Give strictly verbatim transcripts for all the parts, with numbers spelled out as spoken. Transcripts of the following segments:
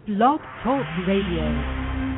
Blog Talk Radio.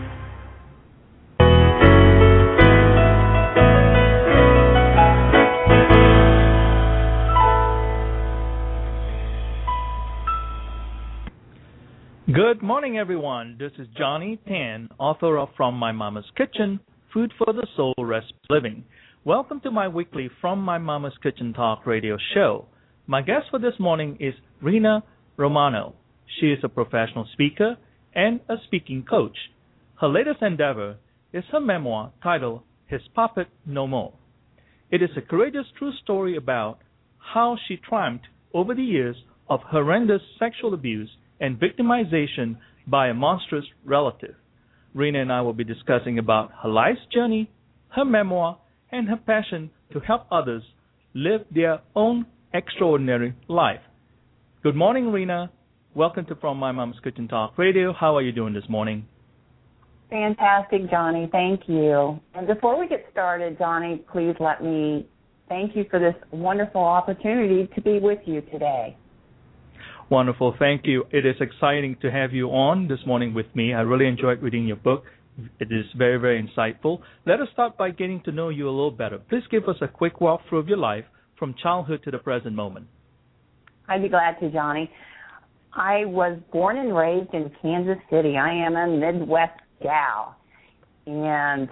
Good morning, everyone. This is Johnny Tan, author of From My Mama's Kitchen, Food for the Soul, Rest Living. Welcome to my weekly From My Mama's Kitchen Talk radio show. My guest for this morning is Rena Romano. She is a professional speaker and a speaking coach. Her latest endeavor is her memoir titled His Puppet No More. It is a courageous true story about how she triumphed over the years of horrendous sexual abuse and victimization by a monstrous relative. Rena and I will be discussing about her life's journey, her memoir, and her passion to help others live their own extraordinary life. Good morning, Rena. Welcome to From My Mom's Kitchen Talk Radio. How are you doing this morning? Fantastic, Johnny. Thank you. And before we get started, Johnny, please let me thank you for this wonderful opportunity to be with you today. Wonderful. Thank you. It is exciting to have you on this morning with me. I really enjoyed reading your book. It is very, very insightful. Let us start by getting to know you a little better. Please give us a quick walkthrough of your life from childhood to the present moment. I'd be glad to, Johnny. I was born and raised in Kansas City. I am a Midwest gal. And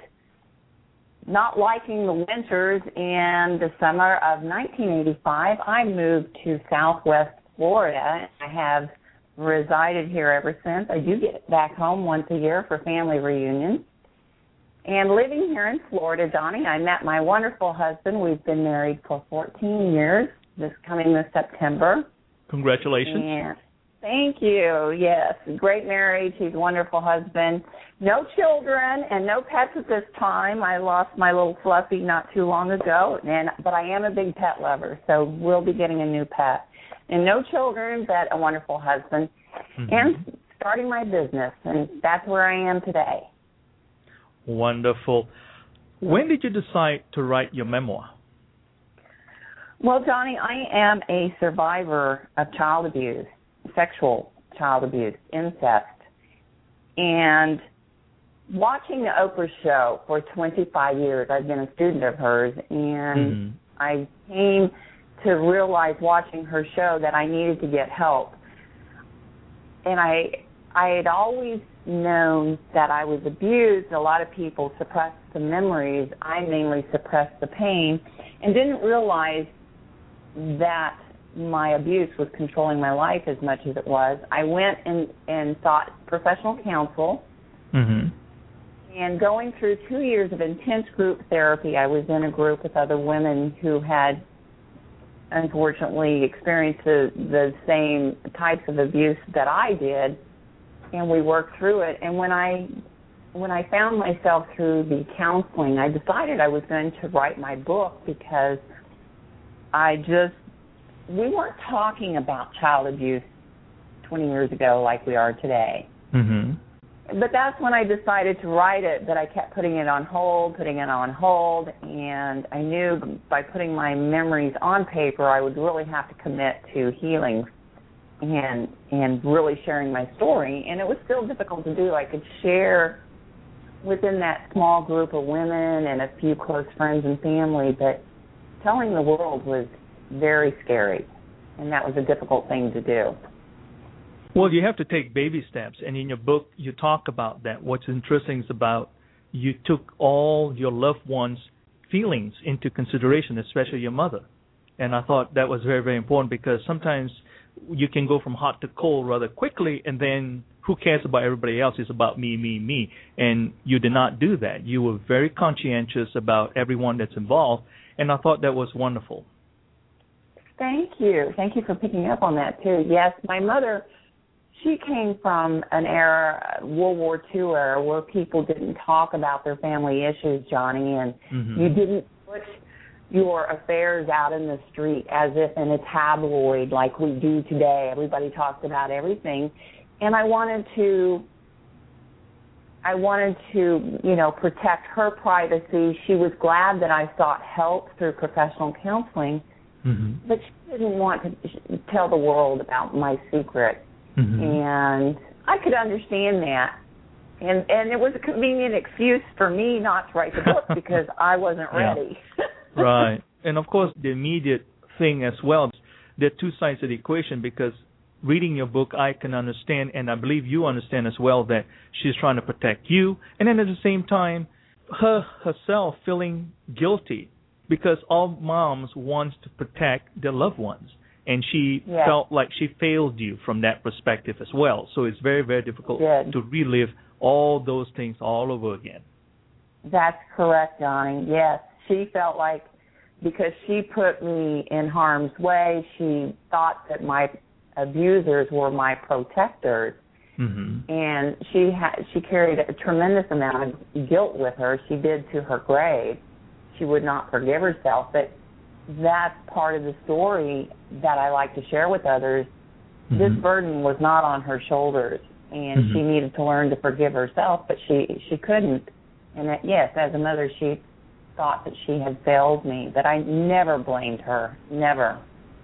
not liking the winters, in the summer of nineteen eighty-five, I moved to Southwest Florida. I have resided here ever since. I do get back home once a year for family reunions. And living here in Florida, Johnny, I met my wonderful husband. We've been married for fourteen years, this coming this September. Congratulations. And thank you. Yes, great marriage. He's a wonderful husband. No children and no pets at this time. I lost my little Fluffy not too long ago, and but I am a big pet lover, so we'll be getting a new pet. And no children, but a wonderful husband, mm-hmm. and starting my business, and that's where I am today. Wonderful. When did you decide to write your memoir? Well, Johnny, I am a survivor of child abuse, sexual child abuse, incest, and watching the Oprah show for twenty-five years, I've been a student of hers, and mm-hmm. I came to realize watching her show that I needed to get help. And I I had always known that I was abused. A lot of people suppressed the memories. I mainly suppressed the pain and didn't realize that my abuse was controlling my life as much as it was. I went and, and sought professional counsel. Mm-hmm. And going through two years of intense group therapy, I was in a group with other women who had unfortunately experienced the, the same types of abuse that I did, and we worked through it. And when I when I found myself through the counseling, I decided I was going to write my book because I just, we weren't talking about child abuse twenty years ago like we are today. Mm-hmm. But that's when I decided to write it, that I kept putting it on hold, putting it on hold, and I knew by putting my memories on paper, I would really have to commit to healing and and really sharing my story. And it was still difficult to do. I could share within that small group of women and a few close friends and family, but telling the world was very scary, and that was a difficult thing to do. Well, you have to take baby steps, and in your book, you talk about that. What's interesting is about you took all your loved ones' feelings into consideration, especially your mother. And I thought that was very, very important because sometimes you can go from hot to cold rather quickly, and then who cares about everybody else? It's about me, me, me. And you did not do that. You were very conscientious about everyone that's involved, and I thought that was wonderful. Thank you. Thank you for picking up on that, too. Yes, my mother, she came from an era, World War Two era, where people didn't talk about their family issues, Johnny, and mm-hmm. you didn't put your affairs out in the street as if in a tabloid like we do today. Everybody talks about everything. And I wanted to, I wanted to, you know, protect her privacy. She was glad that I sought help through professional counseling, mm-hmm. but she didn't want to tell the world about my secret. Mm-hmm. And I could understand that. And and it was a convenient excuse for me not to write the book because I wasn't ready. Right. And, of course, the immediate thing as well, there are two sides of the equation because reading your book, I can understand, and I believe you understand as well, that she's trying to protect you. And then at the same time, her herself feeling guilty because all moms want to protect their loved ones. And she yes. felt like she failed you from that perspective as well. So it's very, very difficult Good. to relive all those things all over again. That's correct, Johnny. Yes, she felt like because she put me in harm's way, she thought that my abusers were my protectors. Mm-hmm. And she ha- she carried a tremendous amount of guilt with her. She did to her grave. She would not forgive herself, but that's part of the story that I like to share with others. Mm-hmm. This burden was not on her shoulders, and mm-hmm. she needed to learn to forgive herself, but she, she couldn't. And that, yes, as a mother, she thought that she had failed me, but I never blamed her, never.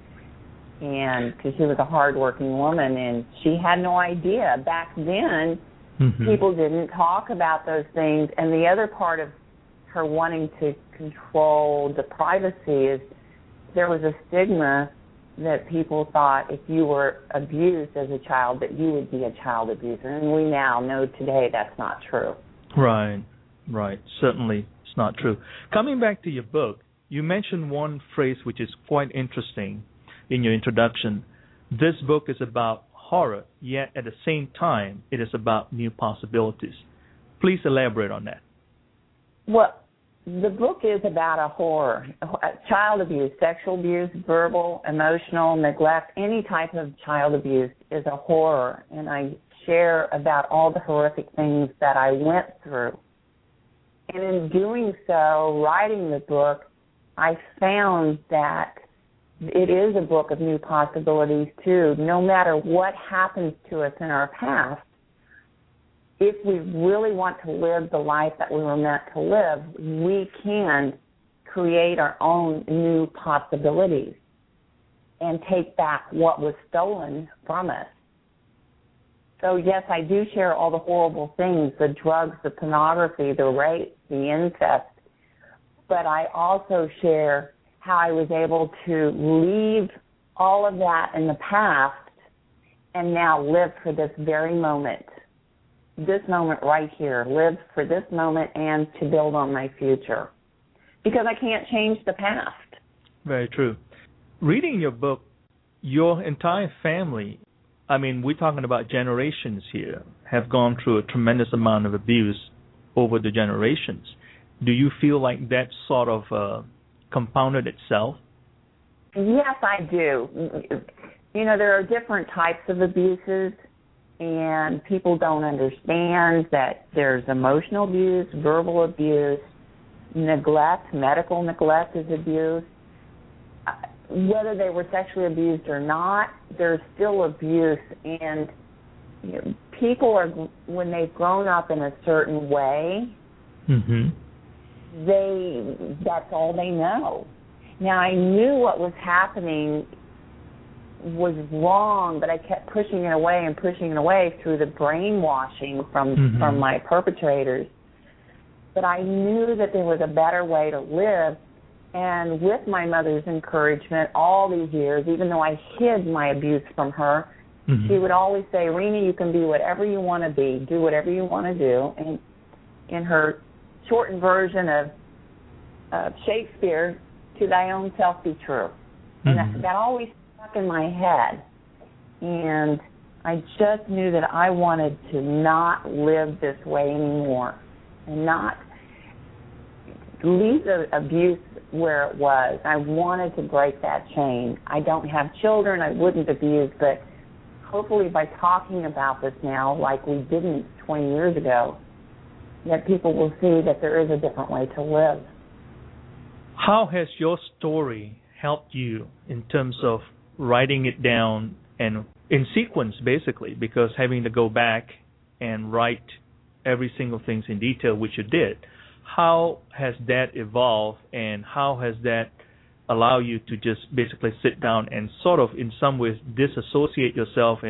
And because she was a hardworking woman, and she had no idea. Back then, mm-hmm. people didn't talk about those things. And the other part of her wanting to control the privacy is there was a stigma that people thought if you were abused as a child that you would be a child abuser. And we now know today that's not true. Right, right. Certainly it's not true. Coming back to your book, you mentioned one phrase which is quite interesting in your introduction. This book is about horror, yet at the same time it is about new possibilities. Please elaborate on that. Well, the book is about a horror, child abuse, sexual abuse, verbal, emotional, neglect, any type of child abuse is a horror. And I share about all the horrific things that I went through. And in doing so, writing the book, I found that it is a book of new possibilities, too. No matter what happens to us in our past, if we really want to live the life that we were meant to live, we can create our own new possibilities and take back what was stolen from us. So, yes, I do share all the horrible things, the drugs, the pornography, the rape, the incest, but I also share how I was able to leave all of that in the past and now live for this very moment, this moment right here, live for this moment and to build on my future because I can't change the past. Very true. Reading your book, your entire family, I mean, we're talking about generations here, have gone through a tremendous amount of abuse over the generations. Do you feel like that sort of uh, compounded itself? Yes, I do. You know, there are different types of abuses, and people don't understand that there's emotional abuse, verbal abuse, neglect, medical neglect is abuse. Whether they were sexually abused or not, there's still abuse, and you know, people are, when they've grown up in a certain way, mm-hmm. they that's all they know. Now, I knew what was happening was wrong, but I kept pushing it away and pushing it away through the brainwashing from mm-hmm. from my perpetrators. But I knew that there was a better way to live, and with my mother's encouragement all these years, even though I hid my abuse from her, mm-hmm. she would always say, Rena, you can be whatever you want to be, do whatever you want to do. And in her shortened version of uh, Shakespeare, to thy own self be true. Mm-hmm. And that, that always stuck in my head. And I just knew that I wanted to not live this way anymore and not leave the abuse where it was. I wanted to break that chain. I don't have children. I wouldn't abuse, but hopefully by talking about this now, like we didn't twenty years ago, that people will see that there is a different way to live. How has your story helped you in terms of writing it down and in sequence, basically, because having to go back and write every single thing in detail, which you did, how has that evolved and how has that allowed you to just basically sit down and sort of in some ways disassociate yourself and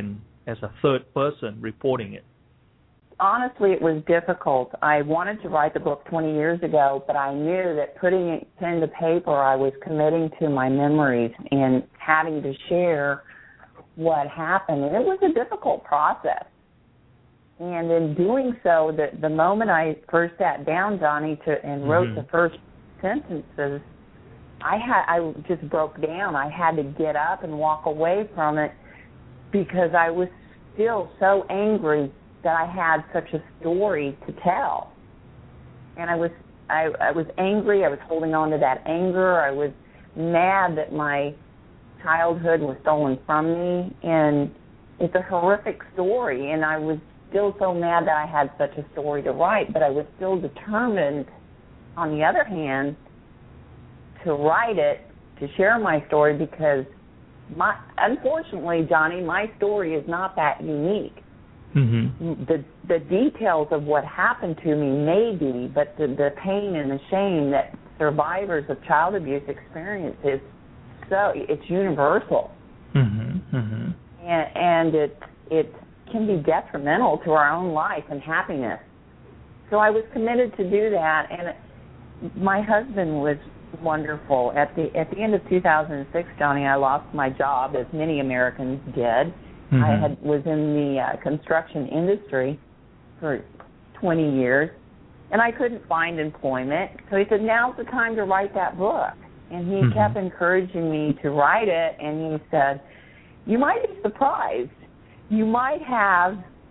as a third person reporting it? Honestly, it was difficult. I wanted to write the book twenty years ago, but I knew that putting it pen to paper, I was committing to my memories and having to share what happened. And it was a difficult process. And in doing so, the, the moment I first sat down, Johnny, to, and wrote mm-hmm. the first sentences, I had I just broke down. I had to get up and walk away from it because I was still so angry that I had such a story to tell. And I was I, I was angry. I was holding on to that anger. I was mad that my childhood was stolen from me. And it's a horrific story. And I was still so mad that I had such a story to write. But I was still determined, on the other hand, to write it, to share my story, because my unfortunately, Johnny, my story is not that unique. Mm-hmm. The the details of what happened to me may be, but the, the pain and the shame that survivors of child abuse experience is so it's universal, mm-hmm. Mm-hmm. and and it it can be detrimental to our own life and happiness. So I was committed to do that, and my husband was wonderful. At the at the end of two thousand six, Johnny, I lost my job, as many Americans did. Mm-hmm. I had was in the uh, construction industry for twenty years, and I couldn't find employment. So he said, now's the time to write that book. And he mm-hmm. kept encouraging me to write it, and he said, you might be surprised. You might have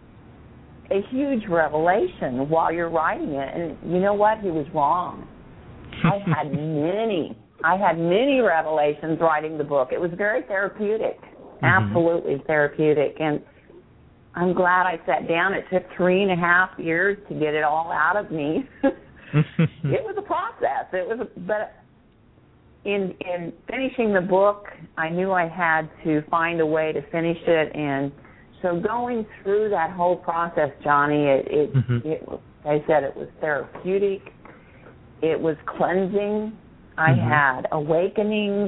a huge revelation while you're writing it. And you know what? He was wrong. I had many. I had many revelations writing the book. It was very therapeutic. Absolutely mm-hmm. therapeutic, and I'm glad I sat down. It took three and a half years to get it all out of me. It was a process. It was, a, but in in finishing the book, I knew I had to find a way to finish it, and so going through that whole process, Johnny, it, it, mm-hmm. it like I said, it was therapeutic. It was cleansing. I mm-hmm. had awakenings.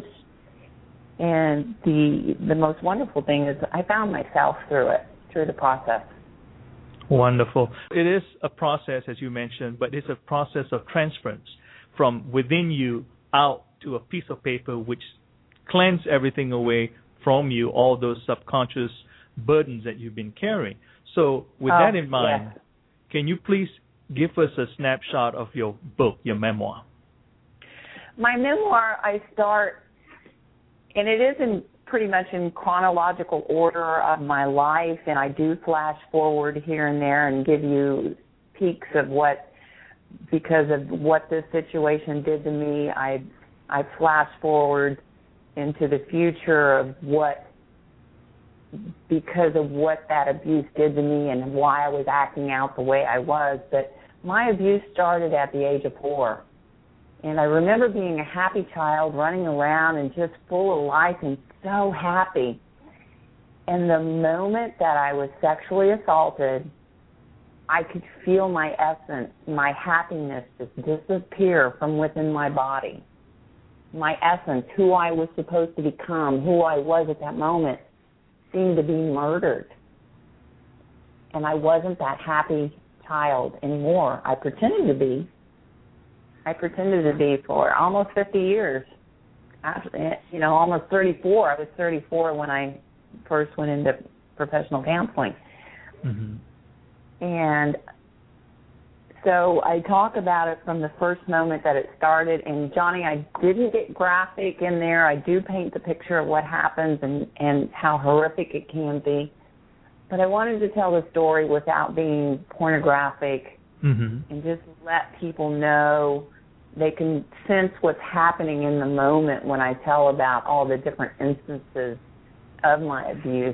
And the the most wonderful thing is I found myself through it, through the process. Wonderful. It is a process, as you mentioned, but it's a process of transference from within you out to a piece of paper, which cleanses everything away from you, all those subconscious burdens that you've been carrying. So with oh, that in mind, yes. Can you please give us a snapshot of your book, your memoir? My memoir, I start... And it is in pretty much in chronological order of my life, and I do flash forward here and there and give you peeks of what, because of what this situation did to me, I I flash forward into the future of what, because of what that abuse did to me and why I was acting out the way I was. But my abuse started at the age of four. And I remember being a happy child, running around and just full of life and so happy. And the moment that I was sexually assaulted, I could feel my essence, my happiness just disappear from within my body. My essence, who I was supposed to become, who I was at that moment, seemed to be murdered. And I wasn't that happy child anymore. I pretended to be. I pretended to be for almost fifty years. Actually, you know, almost thirty-four. I was thirty-four when I first went into professional counseling. Mm-hmm. And so I talk about it from the first moment that it started. And, Johnny, I didn't get graphic in there. I do paint the picture of what happens and, and how horrific it can be. But I wanted to tell the story without being pornographic mm-hmm. and just let people know. They can sense what's happening in the moment when I tell about all the different instances of my abuse.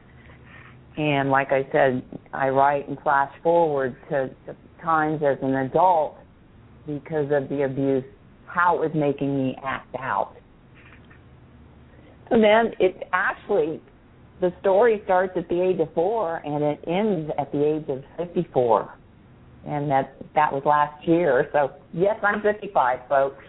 And like I said, I write and flash forward to, to times as an adult because of the abuse, how it was making me act out. And then it actually, the story starts at the age of four and it ends at the age of fifty-four. And that that was last year. So, yes, I'm fifty-five, folks.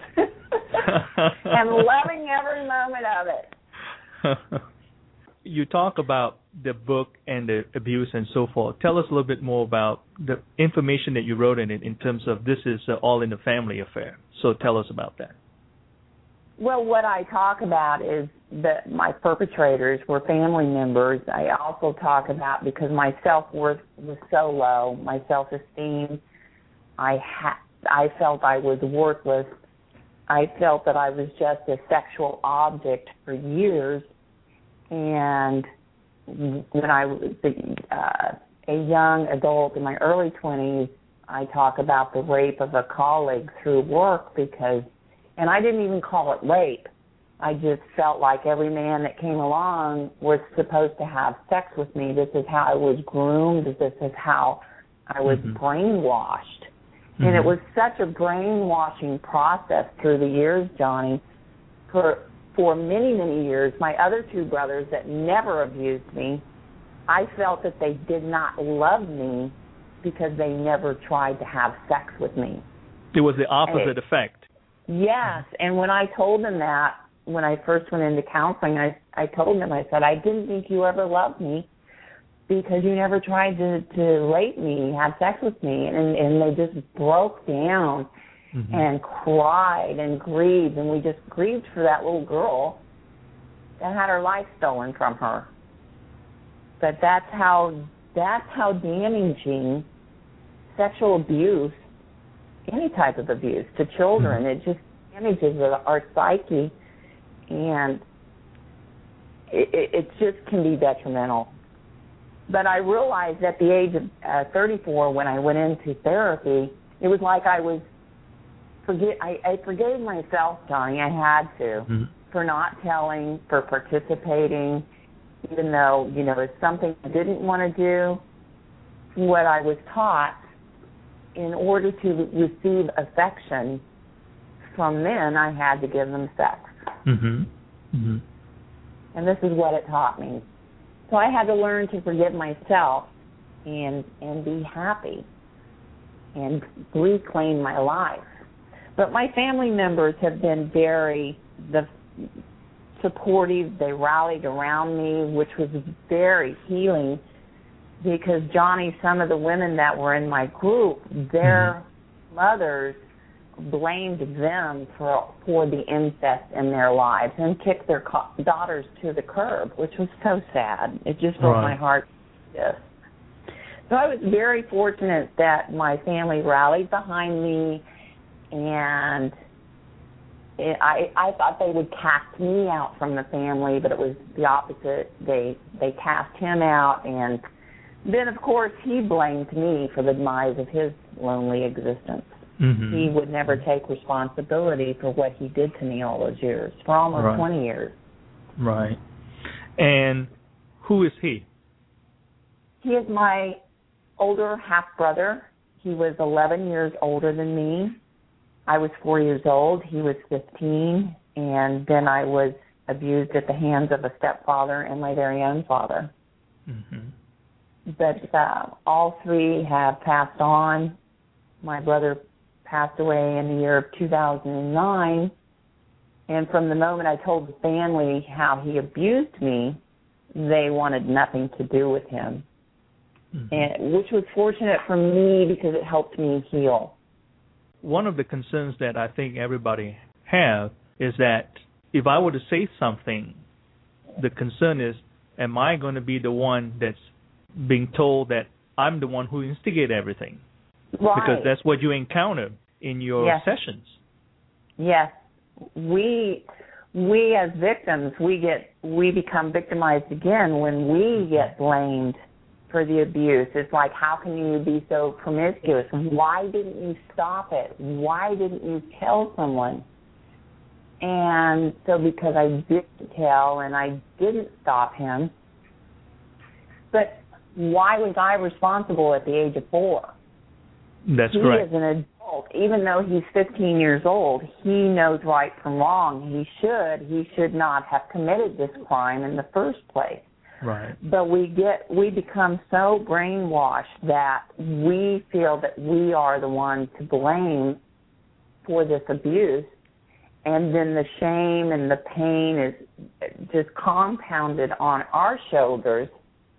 And loving every moment of it. You talk about the book and the abuse and so forth, tell us a little bit more about the information that you wrote in it in terms of this is uh, all in the family affair. So tell us about that. Well, what I talk about is that my perpetrators were family members. I also talk about because my self-worth was so low, my self-esteem, I ha- I felt I was worthless. I felt that I was just a sexual object for years. And when I was uh, a young adult in my early twenties, I talk about the rape of a colleague through work because, and I didn't even call it rape. I just felt like every man that came along was supposed to have sex with me. This is how I was groomed. This is how I was mm-hmm. brainwashed. Mm-hmm. And it was such a brainwashing process through the years, Johnny. For for many, many years, my other two brothers that never abused me, I felt that they did not love me because they never tried to have sex with me. It was the opposite it, effect. Yes, and when I told them that, when I first went into counseling, I, I told them, I said, I didn't think you ever loved me because you never tried to, to rape me, have sex with me. And, and they just broke down mm-hmm. and cried and grieved, and we just grieved for that little girl that had her life stolen from her. But that's how that's how damaging sexual abuse, any type of abuse to children, mm-hmm. it just damages our psyche, and it, it, it just can be detrimental. But I realized at the age of uh, thirty-four, when I went into therapy, it was like I was forget. I, I forgave myself, Johnny. I had to mm-hmm. for not telling, for participating, even though you know it's something I didn't want to do. What I was taught, in order to receive affection from men, I had to give them sex. Mm-hmm. Mm-hmm. And this is what it taught me. So I had to learn to forgive myself and and be happy and reclaim my life. But my family members have been very the, supportive. They rallied around me, which was very healing because, Johnny, some of the women that were in my group, their mm-hmm. mothers blamed them for for the incest in their lives and kicked their co- daughters to the curb, which was so sad. It just broke right. my heart. Yes. So I was very fortunate that my family rallied behind me, and it, I I thought they would cast me out from the family, but it was the opposite. They they cast him out, and then of course he blamed me for the demise of his lonely existence. Mm-hmm. He would never take responsibility for what he did to me all those years, for almost right. twenty years. Right. And who is he? He is my older half-brother. He was eleven years older than me. I was four years old. He was fifteen. And then I was abused at the hands of a stepfather and my very own father. Mm-hmm. But uh, all three have passed on. My brother passed away in the year of two thousand nine, and from the moment I told the family how he abused me, they wanted nothing to do with him, mm-hmm. and which was fortunate for me because it helped me heal. One of the concerns that I think everybody have is that if I were to say something, the concern is, am I going to be the one that's being told that I'm the one who instigated everything? Right. Because that's what you encounter in your yes. sessions. Yes. We we as victims, we get we become victimized again when we get blamed for the abuse. It's like, how can you be so promiscuous? Why didn't you stop it? Why didn't you tell someone? And so because I didn't tell and I didn't stop him, but why was I responsible at the age of four? That's he correct. He is an adult. Even though he's fifteen years old, he knows right from wrong. He should. He should not have committed this crime in the first place. Right. But we get, we become so brainwashed that we feel that we are the one to blame for this abuse, and then the shame and the pain is just compounded on our shoulders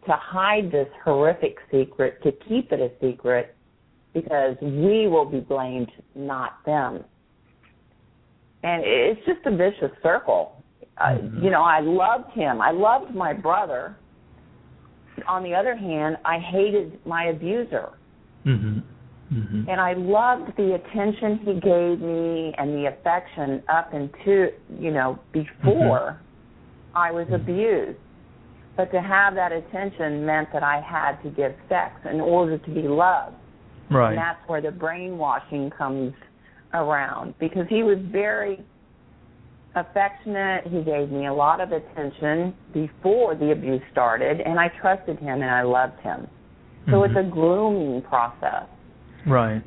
to hide this horrific secret, to keep it a secret, because we will be blamed, not them. And it's just a vicious circle. Mm-hmm. Uh, you know, I loved him. I loved my brother. On the other hand, I hated my abuser. Mm-hmm. Mm-hmm. And I loved the attention he gave me and the affection up into, you know, before mm-hmm. I was abused. But to have that attention meant that I had to give sex in order to be loved. Right. And that's where the brainwashing comes around, because he was very affectionate. He gave me a lot of attention before the abuse started, and I trusted him and I loved him. So mm-hmm. it's a grooming process. Right.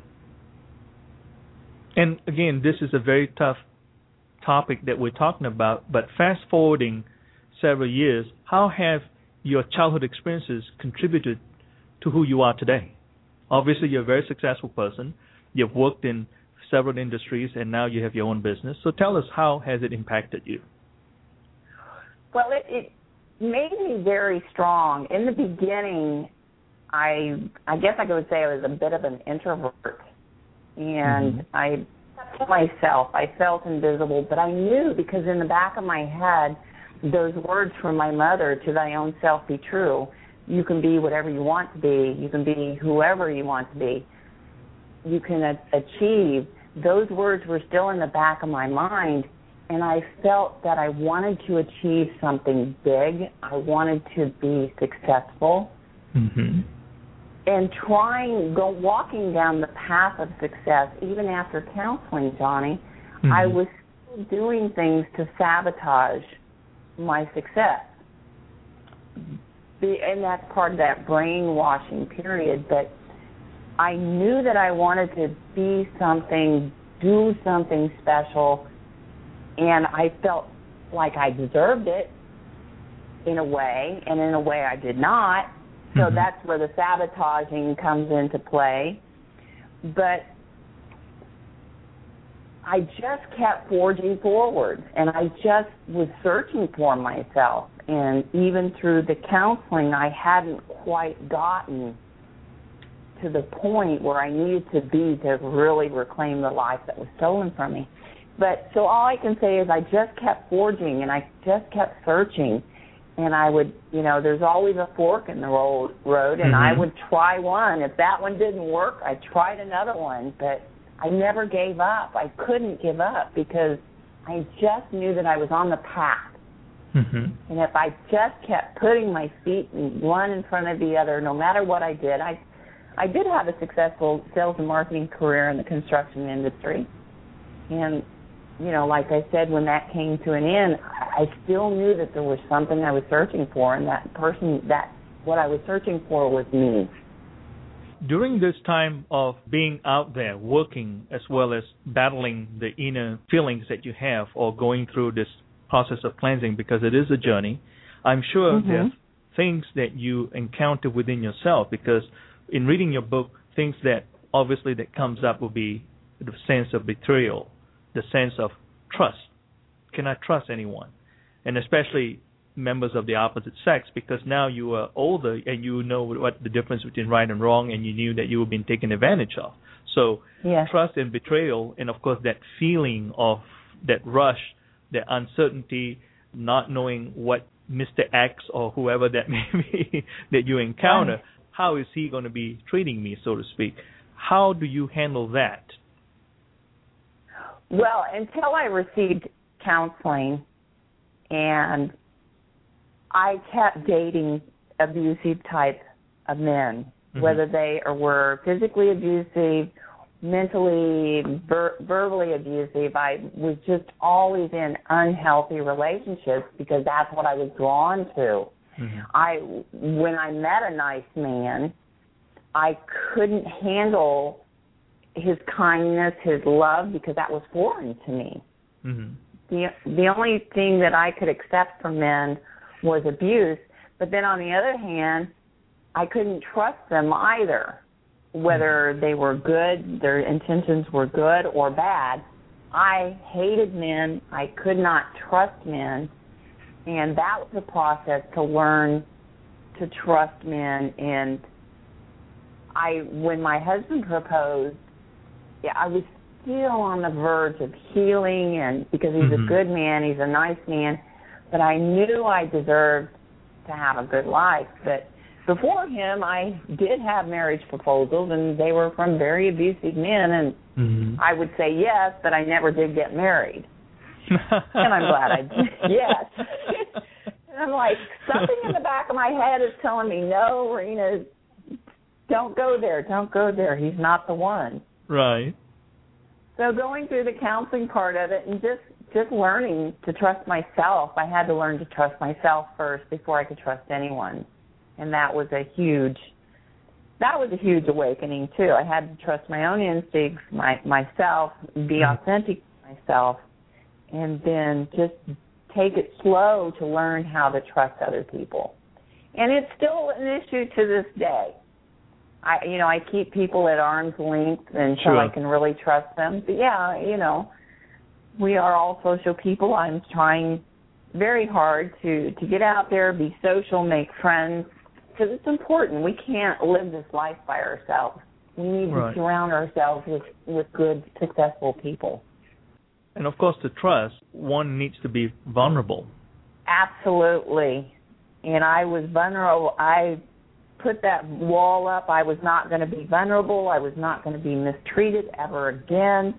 And again, this is a very tough topic that we're talking about, but fast forwarding several years, how have your childhood experiences contributed to who you are today? Obviously, you're a very successful person. You've worked in several industries, and now you have your own business. So tell us, how has it impacted you? Well, it, it made me very strong. In the beginning, I I guess I could say I was a bit of an introvert, and mm-hmm. I kept myself. I felt invisible, but I knew, because in the back of my head, those words from my mother, "To thy own self be true," you can be whatever you want to be, you can be whoever you want to be, you can a- achieve. Those words were still in the back of my mind, and I felt that I wanted to achieve something big. I wanted to be successful. Mm-hmm. And trying, go walking down the path of success, even after counseling, Johnny, mm-hmm. I was still doing things to sabotage my success. And that's part of that brainwashing period. But I knew that I wanted to be something, do something special, and I felt like I deserved it in a way, and in a way I did not. So mm-hmm. that's where the sabotaging comes into play. But I just kept forging forward, and I just was searching for myself. And even through the counseling, I hadn't quite gotten to the point where I needed to be to really reclaim the life that was stolen from me. But so all I can say is I just kept forging, and I just kept searching. And I would, you know, there's always a fork in the road, road and mm-hmm. I would try one. If that one didn't work, I tried another one. But I never gave up. I couldn't give up, because I just knew that I was on the path. Mm-hmm. And if I just kept putting my feet in one in front of the other, no matter what I did, I I did have a successful sales and marketing career in the construction industry. And, you know, like I said, when that came to an end, I still knew that there was something I was searching for, and that person, that what I was searching for was me. During this time of being out there, working, as well as battling the inner feelings that you have, or going through this process of cleansing, because it is a journey, I'm sure mm-hmm. there are things that you encounter within yourself, because in reading your book, things that obviously that comes up will be the sense of betrayal, the sense of trust. Can I trust anyone? And especially members of the opposite sex, because now you are older and you know what the difference between right and wrong, and you knew that you were being taken advantage of. So yes. Trust and betrayal, and of course that feeling of that rush, the uncertainty, not knowing what Mister X or whoever that may be that you encounter, right. How is he going to be treating me, so to speak? How do you handle that? Well, until I received counseling, and I kept dating abusive type of men, mm-hmm. whether they were physically abusive, mentally, ver- verbally abusive. I was just always in unhealthy relationships, because that's what I was drawn to. Mm-hmm. I, when I met a nice man, I couldn't handle his kindness, his love, because that was foreign to me. Mm-hmm. The the only thing that I could accept from men was abuse, but then on the other hand, I couldn't trust them either, whether they were good, their intentions were good or bad. I hated men. I could not trust men, and that was a process to learn to trust men, and I, when my husband proposed, yeah, I was still on the verge of healing, and because he's mm-hmm. a good man, he's a nice man, but I knew I deserved to have a good life. But before him, I did have marriage proposals, and they were from very abusive men, and mm-hmm. I would say yes, but I never did get married. And I'm glad I did. Yes. And I'm like, something in the back of my head is telling me, no, Rena, don't go there. Don't go there. He's not the one. Right. So going through the counseling part of it and just, just learning to trust myself, I had to learn to trust myself first before I could trust anyone. And that was a huge, that was a huge awakening, too. I had to trust my own instincts, my, myself, be authentic to myself, and then just take it slow to learn how to trust other people. And it's still an issue to this day. I, you know, I keep people at arm's length until sure. I can really trust them. But yeah, you know, we are all social people. I'm trying very hard to, to get out there, be social, make friends, because it's important. We can't live this life by ourselves. We need right. to surround ourselves with, with good, successful people. And, of course, to trust, one needs to be vulnerable. Absolutely. And I was vulnerable. I put that wall up. I was not going to be vulnerable. I was not going to be mistreated ever again.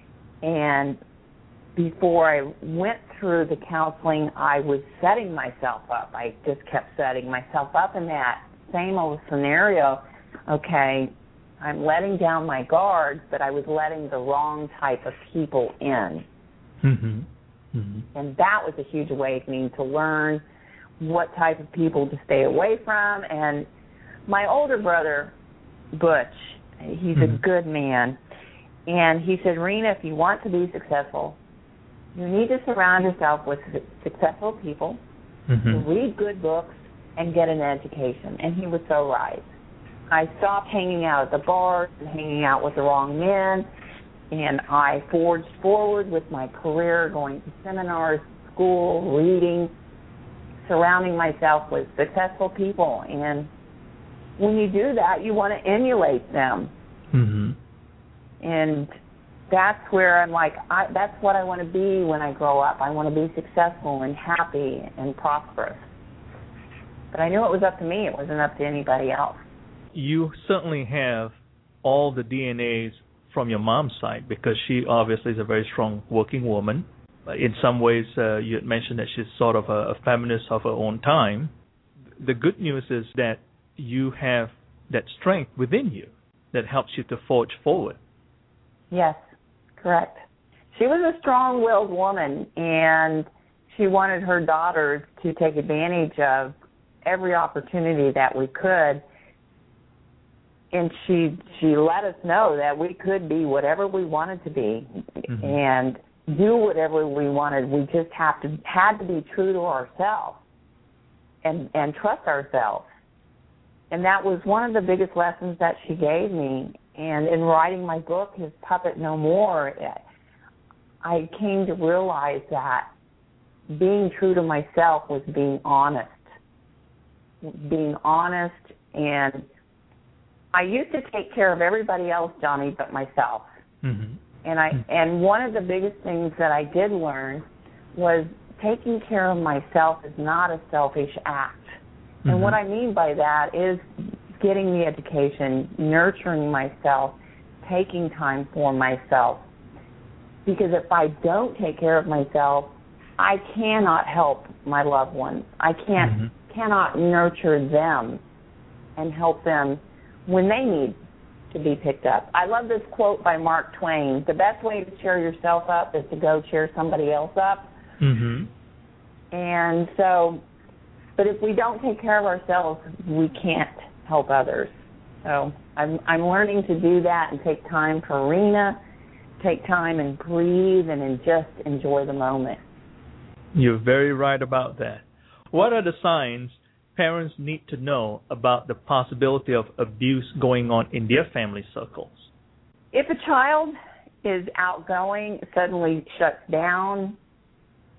And before I went through the counseling, I was setting myself up. I just kept setting myself up in that same old scenario. Okay, I'm letting down my guard, but I was letting the wrong type of people in. Mm-hmm. Mm-hmm. And that was a huge awakening, to learn what type of people to stay away from. And my older brother, Butch, he's mm-hmm. a good man, and he said, Rena, if you want to be successful, you need to surround yourself with successful people, mm-hmm. read good books, and get an education. And he was so right. I stopped hanging out at the bars and hanging out with the wrong men, and I forged forward with my career, going to seminars, school, reading, surrounding myself with successful people. And when you do that, you want to emulate them. Mm-hmm. And that's where I'm like, I, that's what I want to be when I grow up. I want to be successful and happy and prosperous. But I knew it was up to me. It wasn't up to anybody else. You certainly have all the D N As from your mom's side, because she obviously is a very strong working woman. In some ways, uh, you had mentioned that she's sort of a, a feminist of her own time. The good news is that you have that strength within you that helps you to forge forward. Yes, correct. She was a strong-willed woman, and she wanted her daughters to take advantage of every opportunity that we could. And she she let us know that we could be whatever we wanted to be, mm-hmm. and do whatever we wanted. We just have to had to be true to ourselves and and trust ourselves. And that was one of the biggest lessons that she gave me. And in writing my book, His Puppet No More, I came to realize that being true to myself was being honest. Being honest, and I used to take care of everybody else, Johnny, but myself. Mm-hmm. And I and one of the biggest things that I did learn was taking care of myself is not a selfish act. Mm-hmm. And what I mean by that is getting the education, nurturing myself, taking time for myself. Because if I don't take care of myself, I cannot help my loved ones. I can't mm-hmm. cannot nurture them and help them when they need to be picked up. I love this quote by Mark Twain. The best way to cheer yourself up is to go cheer somebody else up. Mm-hmm. And so, but if we don't take care of ourselves, we can't help others. So I'm, I'm learning to do that and take time for Rena, take time and breathe and, and just enjoy the moment. You're very right about that. What are the signs parents need to know about the possibility of abuse going on in their family circles? If a child is outgoing, suddenly shuts down,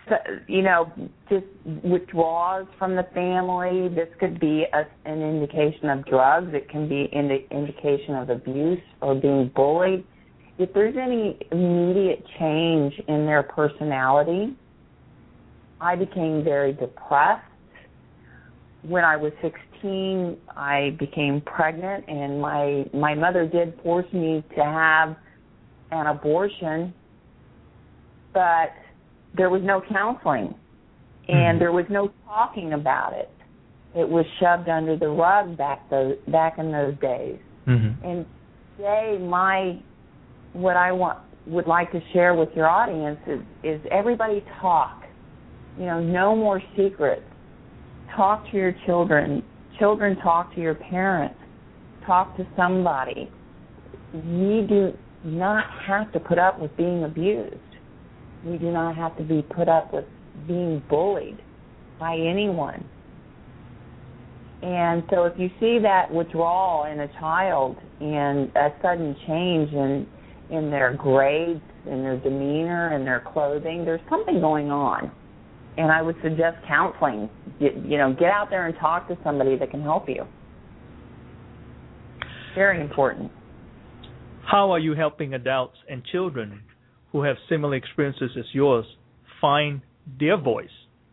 you know, just withdrawals from the family. This could be a, an indication of drugs. It can be an indication of abuse or being bullied. If there's any immediate change in their personality, I became very depressed. When I was sixteen, I became pregnant, and my, my mother did force me to have an abortion, but there was no counseling, and there was no talking about it. It was shoved under the rug back those, back in those days. Mm-hmm. And today, my what I want would like to share with your audience is, is everybody talk. You know, no more secrets. Talk to your children. Children, talk to your parents. Talk to somebody. We do not have to put up with being abused. We do not have to be put up with being bullied by anyone. And so if you see that withdrawal in a child and a sudden change in in their grades, in their demeanor, in their clothing, there's something going on. And I would suggest counseling. You, you know, get out there and talk to somebody that can help you. Very important. How are you helping adults and children who have similar experiences as yours find their voice?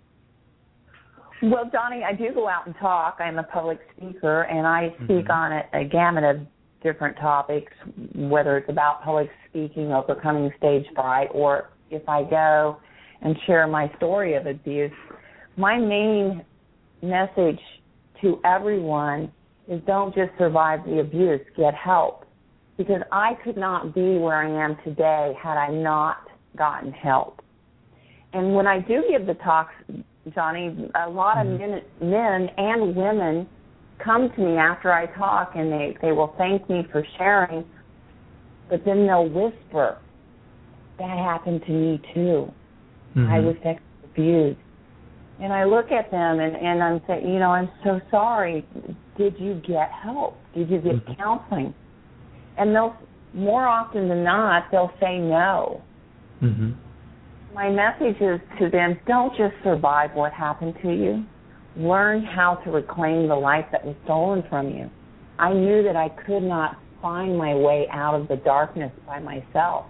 Well, Donnie, I do go out and talk. I'm a public speaker, and I speak mm-hmm. on a, a gamut of different topics, whether it's about public speaking, overcoming stage fright, or if I go and share my story of abuse. My main message to everyone is don't just survive the abuse, get help. Because I could not be where I am today had I not gotten help. And when I do give the talks, Johnny, a lot of men, men and women come to me after I talk, and they, they will thank me for sharing, but then they'll whisper, that happened to me too. Mm-hmm. I was sexually abused. And I look at them, and, and I'm saying, you know, I'm so sorry. Did you get help? Did you get mm-hmm. counseling? And they'll, more often than not, they'll say no. Mm-hmm. My message is to them, don't just survive what happened to you. Learn how to reclaim the life that was stolen from you. I knew that I could not find my way out of the darkness by myself.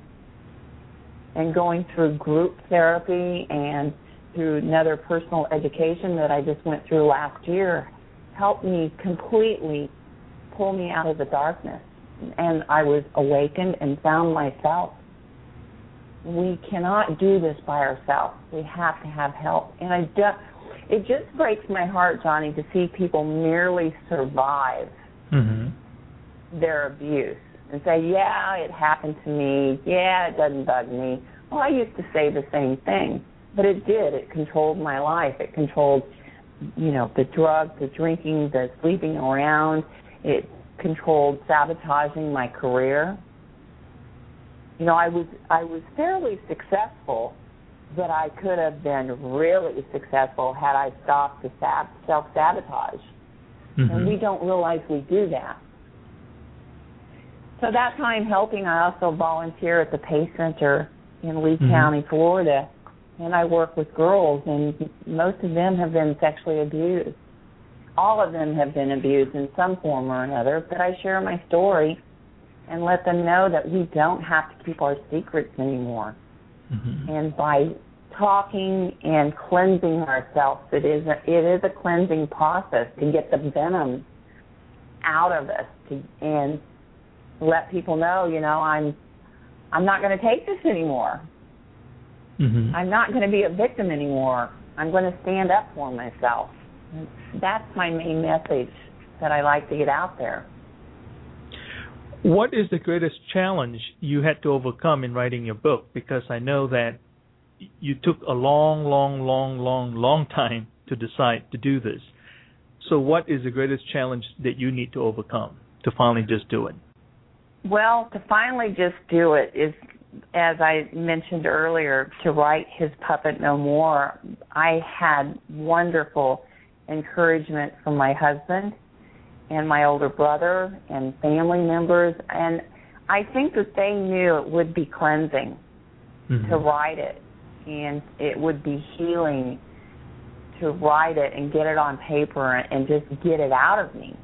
And going through group therapy and through another personal education that I just went through last year helped me completely pull me out of the darkness. And I was awakened and found myself. We cannot do this by ourselves. We have to have help. And I do, it just breaks my heart, Johnny, to see people merely survive mm-hmm. their abuse and say, yeah, it happened to me. Yeah, it doesn't bug me. Well, I used to say the same thing, but it did. It controlled my life. It controlled, you know, the drugs, the drinking, the sleeping around. It controlled sabotaging my career. You know, I was I was fairly successful, but I could have been really successful had I stopped the sab- self-sabotage. Mm-hmm. And we don't realize we do that. So that's how I'm helping. I also volunteer at the PACE Center in Lee mm-hmm. County, Florida, and I work with girls, and most of them have been sexually abused. All of them have been abused in some form or another, but I share my story and let them know that we don't have to keep our secrets anymore. Mm-hmm. And by talking and cleansing ourselves, it is a, it is a cleansing process to get the venom out of us to, and let people know, you know, I'm I'm not going to take this anymore. Mm-hmm. I'm not going to be a victim anymore. I'm going to stand up for myself. That's my main message that I like to get out there. What is the greatest challenge you had to overcome in writing your book? Because I know that you took a long, long, long, long, long time to decide to do this. So what is the greatest challenge that you need to overcome to finally just do it? Well, to finally just do it is, as I mentioned earlier, to write His Puppet No More. I had wonderful encouragement from my husband and my older brother and family members, and I think that they knew it would be cleansing mm-hmm. to write it. and it would be healing to write it and get it on paper and just get it out of me.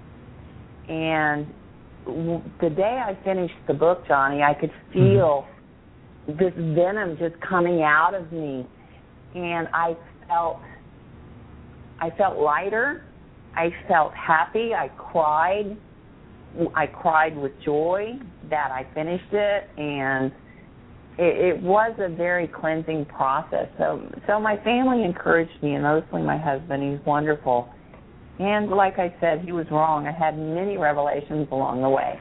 And the day I finished the book, Johnny, I could feel mm-hmm. this venom just coming out of me, and I felt I felt lighter. I felt happy. I cried. I cried with joy that I finished it, and it, it was a very cleansing process. So, so my family encouraged me, and mostly my husband. He's wonderful. And like I said, he was wrong. I had many revelations along the way.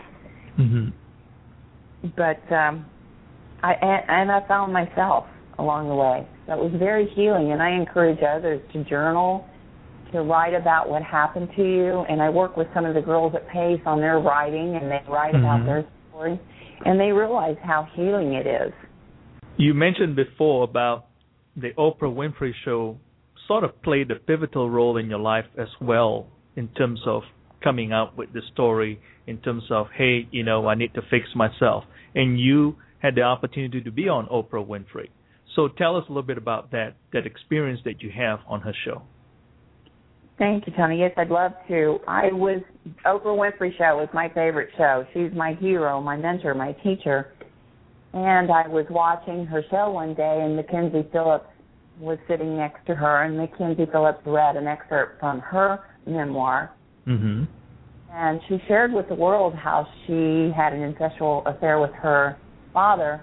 Mm-hmm. But um, I and, and I found myself along the way. So it was very healing, and I encourage others to journal, to write about what happened to you. And I work with some of the girls at Pace on their writing, and they write mm-hmm. about their story, and they realize how healing it is. You mentioned before about the Oprah Winfrey Show sort of played a pivotal role in your life as well, in terms of coming up with the story, in terms of, hey, you know, I need to fix myself. And you had the opportunity to be on Oprah Winfrey. So tell us a little bit about that, that experience that you have on her show. Thank you, Tony. Yes, I'd love to. I was, Oprah Winfrey Show was my favorite show. She's my hero, my mentor, my teacher. And I was watching her show one day, and Mackenzie Phillips was sitting next to her, and Mackenzie Phillips read an excerpt from her memoir. Mm-hmm. And she shared with the world how she had an incestual affair with her father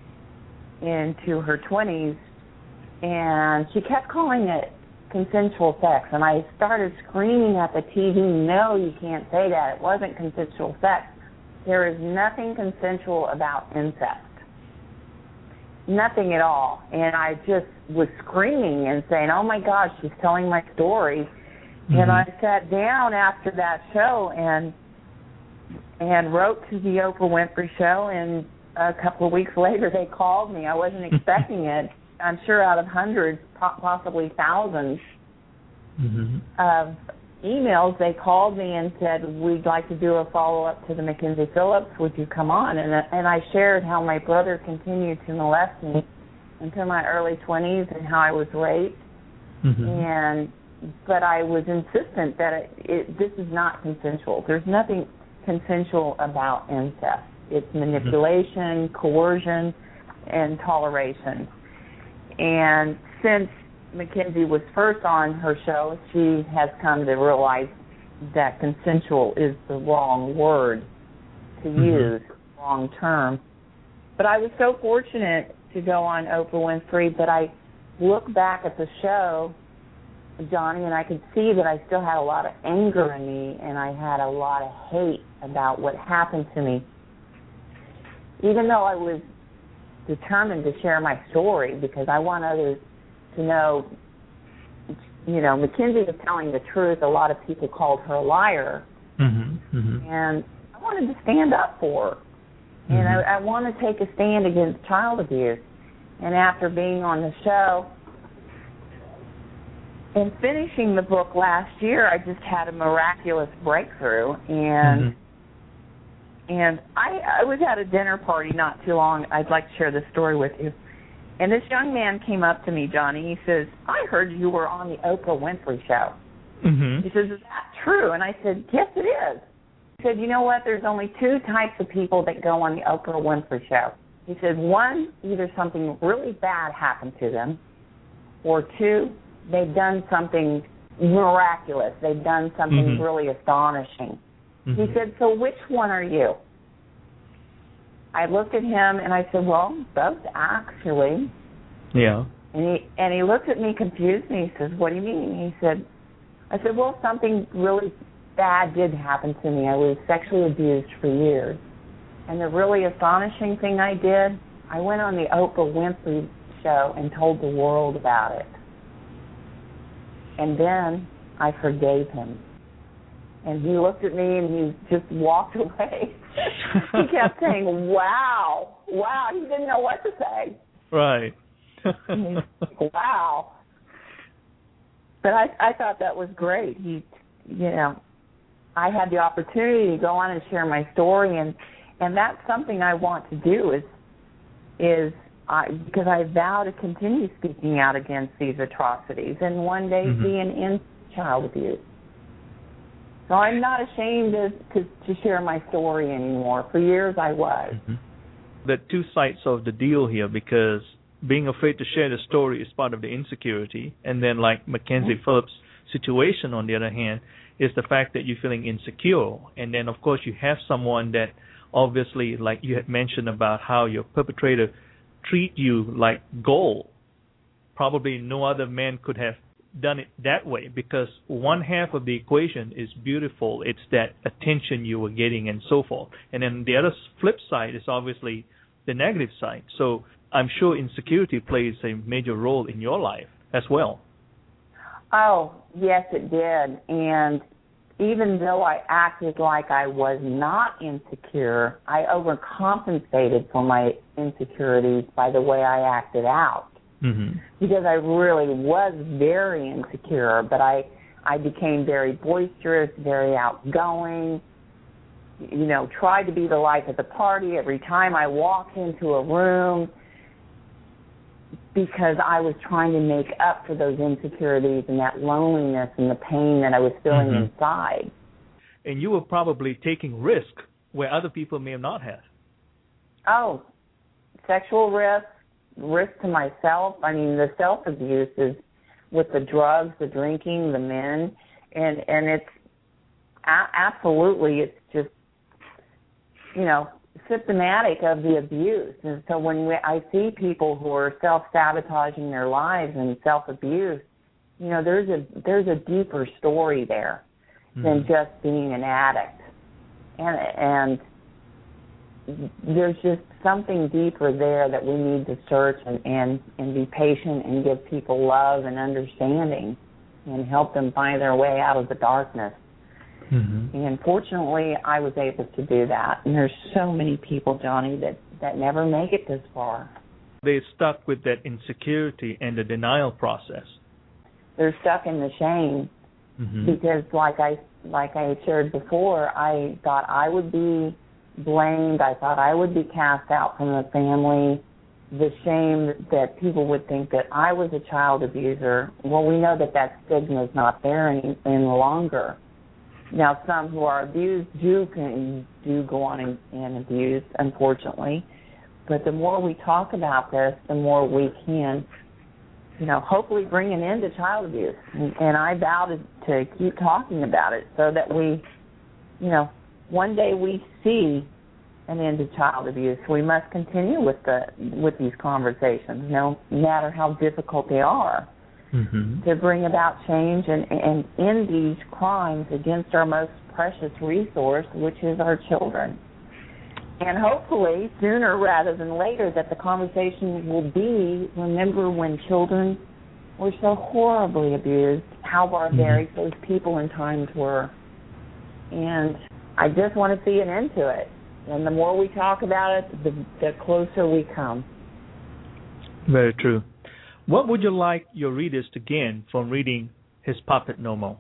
into her twenties, and she kept calling it consensual sex. And I started screaming at the T V, no, you can't say that. It wasn't consensual sex. There is nothing consensual about incest. Nothing at all. And I just was screaming and saying, oh, my gosh, she's telling my story. Mm-hmm. And I sat down after that show and and wrote to the Oprah Winfrey Show, and a couple of weeks later they called me. I wasn't expecting it. I'm sure out of hundreds, possibly thousands mm-hmm. of emails, they called me and said, we'd like to do a follow-up to the Mackenzie Phillips. Would you come on? And, and I shared how my brother continued to molest me into my early twenties and how I was raped. Mm-hmm. And but I was insistent that it, it, this is not consensual. There's nothing consensual about incest. It's manipulation, mm-hmm. coercion, and toleration. And since Mackenzie was first on her show, she has come to realize that consensual is the wrong word to mm-hmm. use, wrong term. But I was so fortunate to go on Oprah Winfrey, but I look back at the show, Johnny, and I could see that I still had a lot of anger in me, and I had a lot of hate about what happened to me. Even though I was determined to share my story because I want others to know, you know, Mackenzie was telling the truth. A lot of people called her a liar. Mm-hmm, mm-hmm. And I wanted to stand up for her. Mm-hmm. And I, I want to take a stand against child abuse. And after being on the show and finishing the book last year, I just had a miraculous breakthrough. And mm-hmm. and I, I was at a dinner party not too long. I'd like to share this story with you. And this young man came up to me, Johnny. He says, I heard you were on the Oprah Winfrey Show. Mm-hmm. He says, is that true? And I said, yes, it is. He said, you know what? There's only two types of people that go on the Oprah Winfrey Show. He said, one, either something really bad happened to them, or two, they've done something miraculous. They've done something mm-hmm. really astonishing. Mm-hmm. He said, so which one are you? I looked at him and I said, well, both actually. Yeah. And he and he looked at me confused and he says, what do you mean? He said, I said, well, something really bad did happen to me. I was sexually abused for years. And the really astonishing thing I did, I went on the Oprah Winfrey Show and told the world about it. And then I forgave him. And he looked at me and he just walked away. He kept saying, wow, wow. He didn't know what to say. Right. Like, wow. But I, I thought that was great. He, you know, I had the opportunity to go on and share my story, and, and that's something I want to do is is I, because I vow to continue speaking out against these atrocities and one day mm-hmm. see an end to child abuse. So I'm not ashamed to, to, to share my story anymore. For years I was. Mm-hmm. There are two sides of the deal here, because being afraid to share the story is part of the insecurity, and then like Mackenzie mm-hmm. Phillips' situation, on the other hand, is the fact that you're feeling insecure. And then, of course, you have someone that obviously, like you had mentioned about how your perpetrator treat you like gold. Probably no other man could have done it that way, because one half of the equation is beautiful. It's that attention you were getting and so forth. And then the other flip side is obviously the negative side. So I'm sure insecurity plays a major role in your life as well. Oh, yes, it did. And even though I acted like I was not insecure, I overcompensated for my insecurities by the way I acted out. Mm-hmm. Because I really was very insecure, but I I became very boisterous, very outgoing, you know, tried to be the life of the party every time I walked into a room, because I was trying to make up for those insecurities and that loneliness and the pain that I was feeling mm-hmm. inside. And you were probably taking risk where other people may not have. Oh, sexual risk. Risk to myself. I mean, the self-abuse is with the drugs, the drinking, the men, and and it's a- absolutely, it's just, you know, symptomatic of the abuse. And so when we, I see people who are self-sabotaging their lives and self-abuse, you know, there's a there's a deeper story there mm-hmm. than just being an addict, and and. There's just something deeper there that we need to search and, and, and be patient and give people love and understanding and help them find their way out of the darkness. Mm-hmm. And fortunately, I was able to do that. And there's so many people, Johnny, that, that never make it this far. They're stuck with that insecurity and the denial process. They're stuck in the shame mm-hmm. because, like I like I shared before, I thought I would be blamed. I thought I would be cast out from the family. The shame that people would think that I was a child abuser. Well, we know that that stigma is not there any, any longer. Now, some who are abused do can, do go on and, and abuse, unfortunately. But the more we talk about this, the more we can, you know, hopefully bring an end to child abuse. And, and I vow to, to keep talking about it so that we, you know, one day we see an end to child abuse. We must continue with the with these conversations, no matter how difficult they are, mm-hmm. to bring about change and, and end these crimes against our most precious resource, which is our children. And hopefully, sooner rather than later, that the conversation will be, remember when children were so horribly abused, how barbaric mm-hmm. those people in times were. And I just want to see an end to it. And the more we talk about it, the, the closer we come. Very true. What would you like your readers to gain from reading His Puppet No More?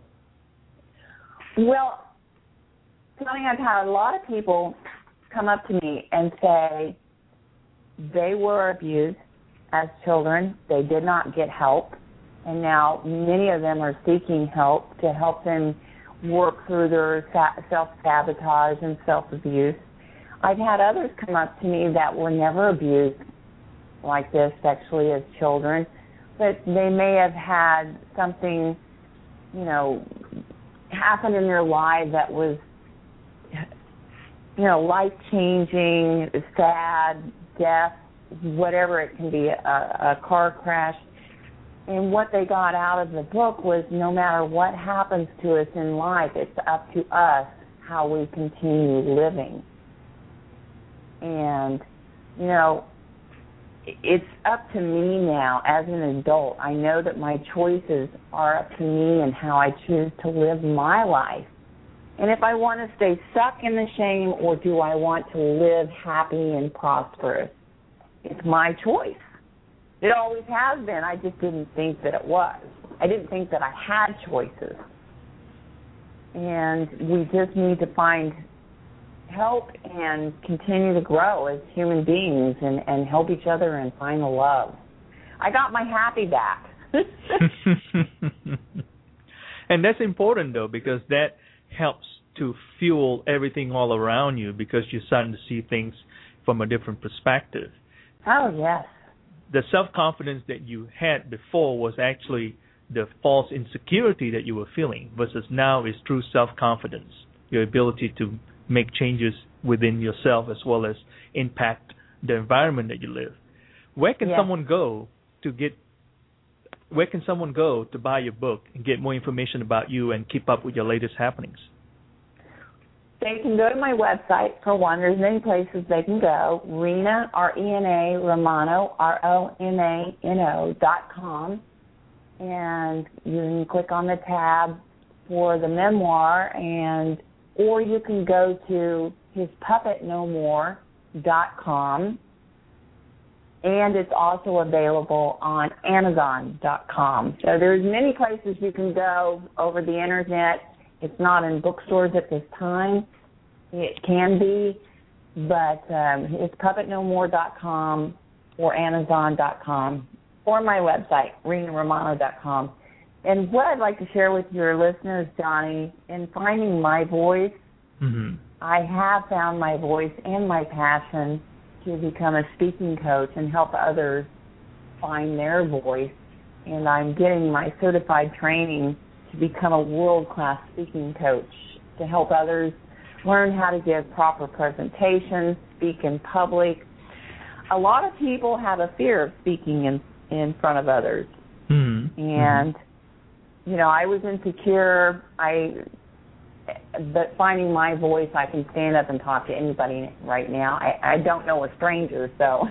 Well, Tony, I've had a lot of people come up to me and say they were abused as children. They did not get help. And now many of them are seeking help to help them work through their self-sabotage and self-abuse. I've had others come up to me that were never abused like this sexually as children, but they may have had something, you know, happen in their life that was, you know, life-changing, sad, death, whatever it can be, a, a car crash. And what they got out of the book was, no matter what happens to us in life, it's up to us how we continue living. And, you know, it's up to me now as an adult. I know that my choices are up to me and how I choose to live my life. And if I want to stay stuck in the shame, or do I want to live happy and prosperous, it's my choice. It always has been. I just didn't think that it was. I didn't think that I had choices. And we just need to find help and continue to grow as human beings and, and help each other and find the love. I got my happy back. And that's important, though, because that helps to fuel everything all around you because you're starting to see things from a different perspective. Oh, yes. The self-confidence that you had before was actually the false insecurity that you were feeling versus now is true self-confidence, your ability to make changes within yourself as well as impact the environment that you live. Where can yes. someone go to get Where can someone go to buy your book and get more information about you and keep up with your latest happenings? They can go to my website, for one. There's many places they can go. Rena, R E N A, Romano, R O M A N O, dot com. And you can click on the tab for the memoir, and or you can go to his puppet no more dot com. And it's also available on Amazon dot com. So there's many places you can go over the Internet. It's not in bookstores at this time. It can be, but um, it's puppet no more dot com or Amazon dot com or my website, Rena Romano dot com. And what I'd like to share with your listeners, Johnny, in finding my voice, mm-hmm. I have found my voice and my passion to become a speaking coach and help others find their voice. And I'm getting my certified training to become a world-class speaking coach to help others learn how to give proper presentations, speak in public. A lot of people have a fear of speaking in, in front of others. Mm-hmm. And, mm-hmm. you know, I was insecure. I... But finding my voice, I can stand up and talk to anybody right now. I, I don't know a stranger, so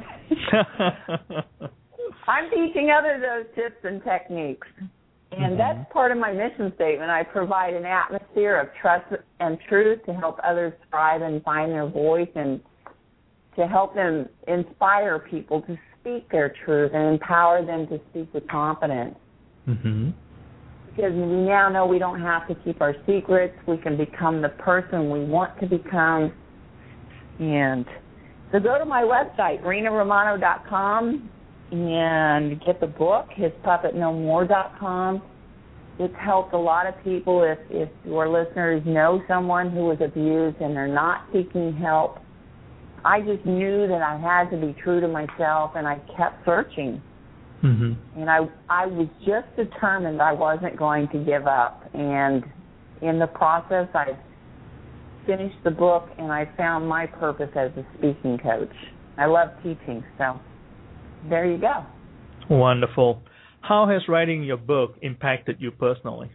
I'm teaching others those tips and techniques. And mm-hmm. that's part of my mission statement. I provide an atmosphere of trust and truth to help others thrive and find their voice and to help them inspire people to speak their truth and empower them to speak with confidence. Mm-hmm. Because we now know we don't have to keep our secrets. We can become the person we want to become. And so go to my website, Rena Romano dot com, and get the book, his puppet no more dot com. It's helped a lot of people. If, if your listeners know someone who was abused and they're not seeking help, I just knew that I had to be true to myself, and I kept searching. Mm-hmm. And I I was just determined I wasn't going to give up. And in the process, I finished the book, and I found my purpose as a speaking coach. I love teaching, so there you go. Wonderful. How has writing your book impacted you personally?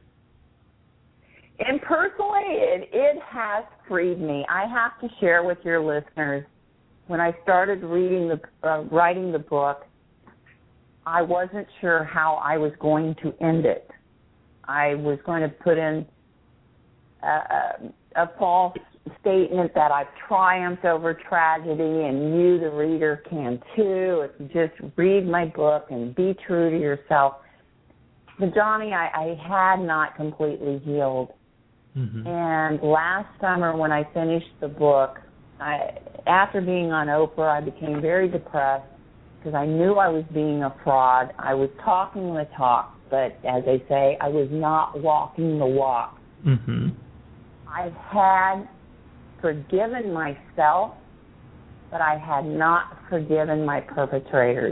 And personally, it, it has freed me. I have to share with your listeners, when I started reading the uh, writing the book, I wasn't sure how I was going to end it. I was going to put in a, a, a false statement that I've triumphed over tragedy, and you, the reader, can too. If you just read my book and be true to yourself. But, Johnny, I, I had not completely healed. Mm-hmm. And last summer when I finished the book, I, after being on Oprah, I became very depressed, because I knew I was being a fraud. I was talking the talk, but as they say, I was not walking the walk. Mm-hmm. I had forgiven myself, but I had not forgiven my perpetrators.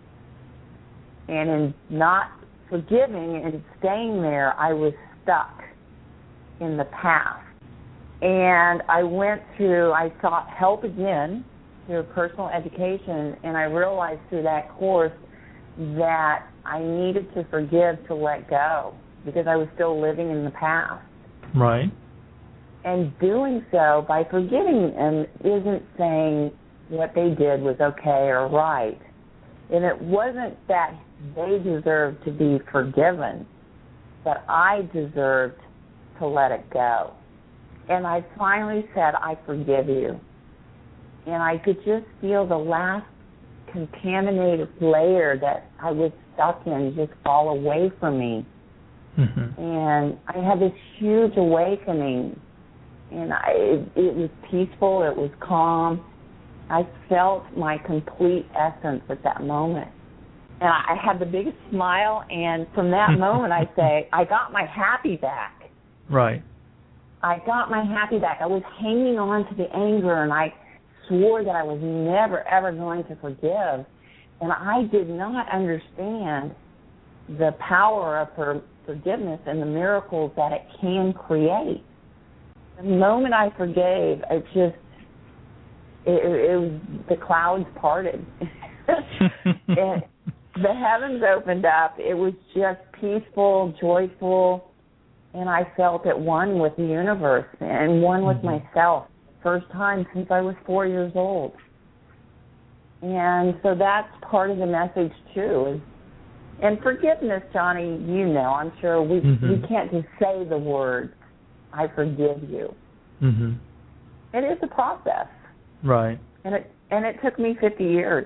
And in not forgiving and staying there, I was stuck in the past. And I went through, I sought help again, through personal education, and I realized through that course that I needed to forgive to let go because I was still living in the past. Right. And doing so by forgiving them isn't saying what they did was okay or right. And it wasn't that they deserved to be forgiven, but I deserved to let it go. And I finally said, I forgive you. And I could just feel the last contaminated layer that I was stuck in just fall away from me. Mm-hmm. And I had this huge awakening and I, it, it was peaceful, it was calm. I felt my complete essence at that moment. And I had the biggest smile, and from that moment I say, I got my happy back. Right. I got my happy back. I was hanging on to the anger, and I swore that I was never, ever going to forgive. And I did not understand the power of her forgiveness and the miracles that it can create. The moment I forgave, it just, it, it was, the clouds parted. And the heavens opened up. It was just peaceful, joyful, and I felt at one with the universe and one with mm-hmm. myself. First time since I was four years old. And so that's part of the message, too. Is, and forgiveness, Johnny, you know, I'm sure we mm-hmm. we can't just say the words, I forgive you. Mm-hmm. It is a process. Right. And it and it took me fifty years.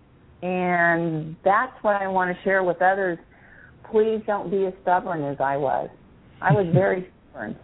And that's what I want to share with others. Please don't be as stubborn as I was. I was very stubborn.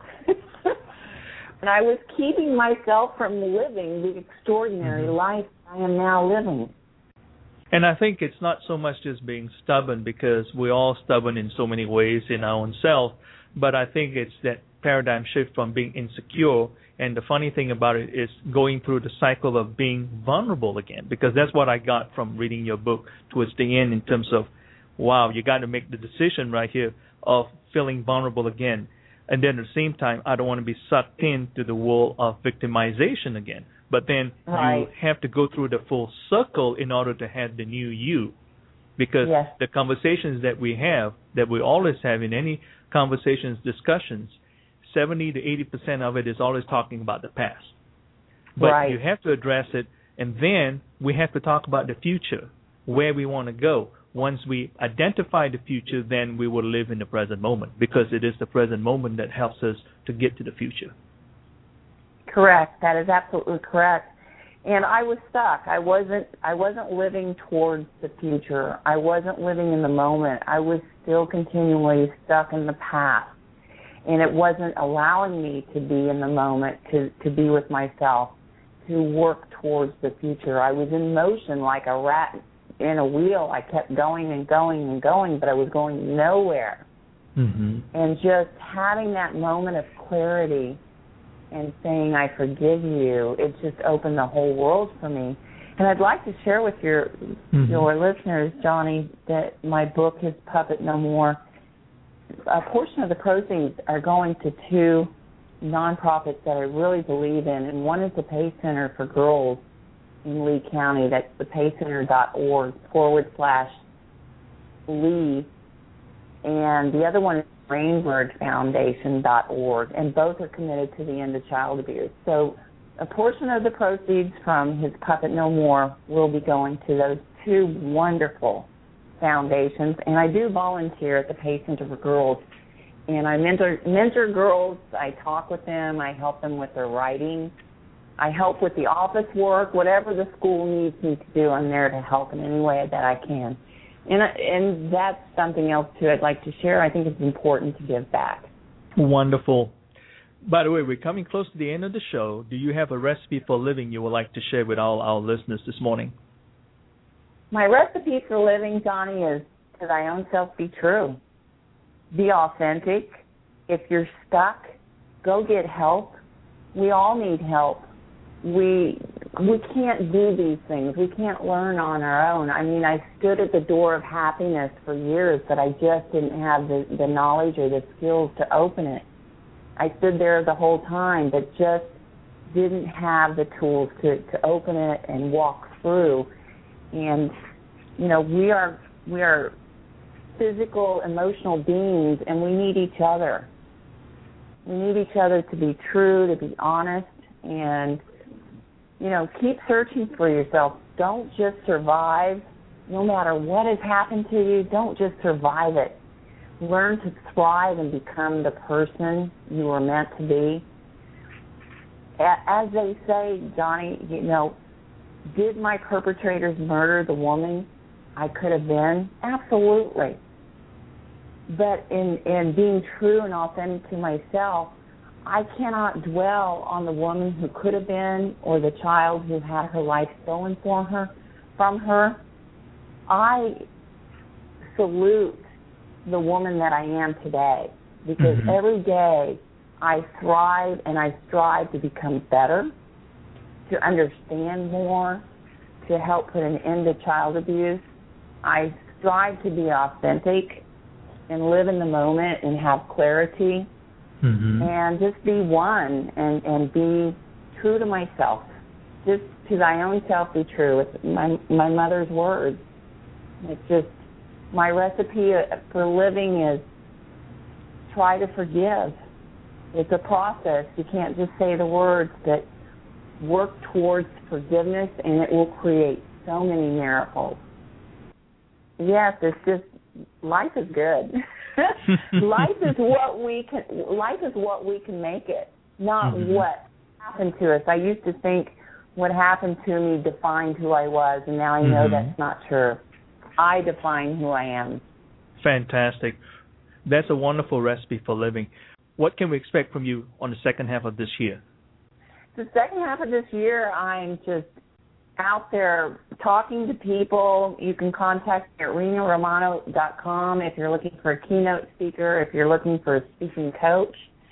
And I was keeping myself from living the extraordinary mm-hmm. life I am now living. And I think it's not so much just being stubborn, because we're all stubborn in so many ways in our own self, but I think it's that paradigm shift from being insecure. And the funny thing about it is going through the cycle of being vulnerable again, because that's what I got from reading your book towards the end in terms of, wow, you got to make the decision right here of feeling vulnerable again. And then at the same time, I don't want to be sucked into the world of victimization again. But then right. you have to go through the full circle in order to have the new you. Because yes. the conversations that we have, that we always have in any conversations, discussions, seventy to eighty percent of it is always talking about the past. But right. you have to address it, and then we have to talk about the future, where we want to go. Once we identify the future, then we will live in the present moment, because it is the present moment that helps us to get to the future. Correct. That is absolutely correct. And I was stuck. I wasn't I wasn't living towards the future. I wasn't living in the moment. I was still continually stuck in the past. And it wasn't allowing me to be in the moment, to, to be with myself, to work towards the future. I was in motion like a rat in a wheel. I kept going and going and going, but I was going nowhere. Mm-hmm. And just having that moment of clarity and saying, I forgive you, it just opened the whole world for me. And I'd like to share with your mm-hmm. your listeners, Johnny, that my book, His Puppet No More, a portion of the proceeds are going to two nonprofits that I really believe in, and one is the Pay Center for Girls in Lee County. That's the paycenter.org forward slash Lee, and the other one is rainbird foundation dot org, and both are committed to the end of child abuse. So a portion of the proceeds from His Puppet No More will be going to those two wonderful foundations, and I do volunteer at the Pay Center for Girls, and I mentor, mentor girls. I talk with them. I help them with their writing. I help with the office work. Whatever the school needs me to do, I'm there to help in any way that I can. And, and that's something else, too, I'd like to share. I think it's important to give back. Wonderful. By the way, we're coming close to the end of the show. Do you have a recipe for living you would like to share with all our listeners this morning? My recipe for living, Johnny, is to thy own self be true. Be authentic. If you're stuck, go get help. We all need help. We we can't do these things. We can't learn on our own. I mean, I stood at the door of happiness for years, but I just didn't have the, the knowledge or the skills to open it. I stood there the whole time, but just didn't have the tools to, to open it and walk through. And, you know, we are we are physical, emotional beings, and we need each other. We need each other to be true, to be honest, and, you know, keep searching for yourself. Don't just survive. No matter what has happened to you, don't just survive it. Learn to thrive and become the person you were meant to be. As they say, Johnny, you know, did my perpetrators murder the woman I could have been? Absolutely. But in, in being true and authentic to myself, I cannot dwell on the woman who could have been or the child who had her life stolen from her. From her, I salute the woman that I am today, because mm-hmm. every day I thrive and I strive to become better, to understand more, to help put an end to child abuse. I strive to be authentic and live in the moment and have clarity, mm-hmm. and just be one and, and be true to myself. Just to thy own self be true. It's my, my mother's words. It's just, my recipe for living is try to forgive. It's a process. You can't just say the words, but work towards forgiveness, and it will create so many miracles. Yes, it's just, life is good. Life is what we can. Life is what we can make it, not mm-hmm. what happened to us. I used to think what happened to me defined who I was, and now I know mm-hmm. that's not true. I define who I am. Fantastic. That's a wonderful recipe for living. What can we expect from you on the second half of this year? The second half of this year, I'm just out there talking to people. You can contact me at rena romano dot com if you're looking for a keynote speaker, if you're looking for a speaking coach.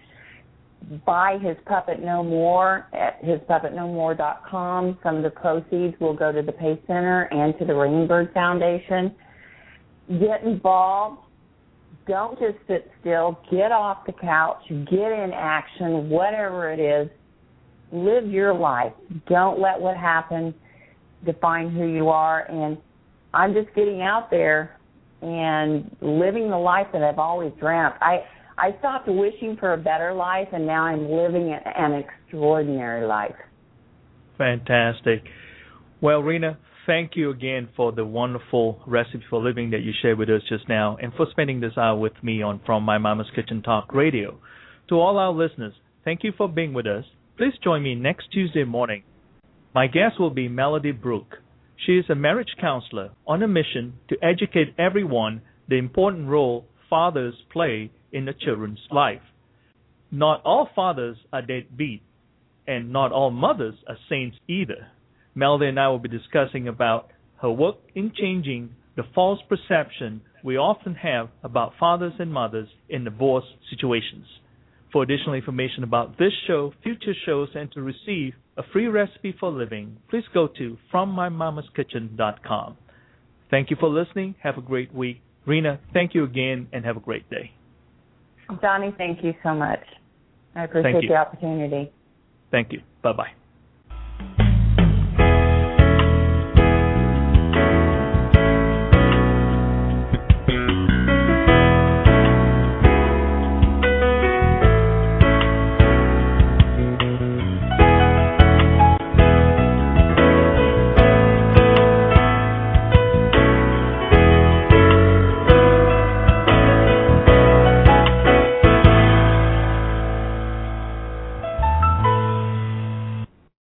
Buy His Puppet No More at his puppet no more dot com. Some of the proceeds will go to the Pace Center and to the Rainbird Foundation. Get involved. Don't just sit still. Get off the couch. Get in action, whatever it is. Live your life. Don't let what happened define who you are. And I'm just getting out there and living the life that I've always dreamt. I I stopped wishing for a better life, and now I'm living an extraordinary life. Fantastic. Well, Rena, thank you again for the wonderful recipe for living that you shared with us just now, and for spending this hour with me on From My Mama's Kitchen Talk Radio. To all our listeners, thank you for being with us. Please join me next Tuesday morning. My guest will be Melody Brooke. She is a marriage counselor on a mission to educate everyone the important role fathers play in the children's life. Not all fathers are deadbeat, and not all mothers are saints either. Melody and I will be discussing about her work in changing the false perception we often have about fathers and mothers in divorce situations. For additional information about this show, future shows, and to receive a free recipe for living, please go to from my mamas kitchen dot com. Thank you for listening. Have a great week. Rena, thank you again, and have a great day. Johnny, thank you so much. I appreciate the opportunity. Thank you. Bye-bye.